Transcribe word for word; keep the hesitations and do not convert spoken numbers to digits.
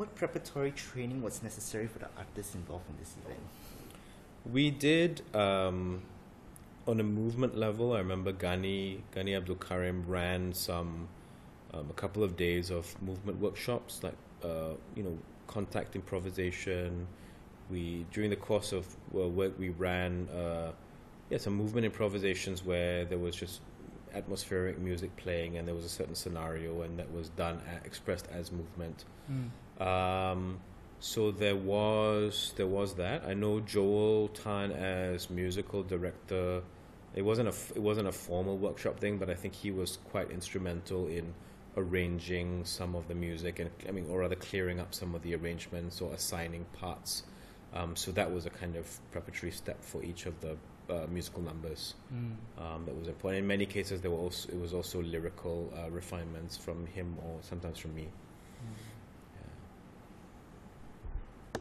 what preparatory training was necessary for the artists involved in this event? We did, um, on a movement level, I remember Ghani, Ghani Abdul Karim ran some, um, a couple of days of movement workshops, like, uh, you know, contact improvisation. We, during the course of well, work, we ran, uh, yeah, some movement improvisations where there was just atmospheric music playing and there was a certain scenario and that was done, at, expressed as movement. Mm. Um, So there was there was that. I know Joel Tan as musical director. It wasn't a it wasn't a formal workshop thing, but I think he was quite instrumental in arranging some of the music and I mean, or rather clearing up some of the arrangements or assigning parts. Um, so that was a kind of preparatory step for each of the uh, musical numbers. Mm. Um, that was important. In many cases, there were also it was also lyrical uh, refinements from him or sometimes from me. Mm.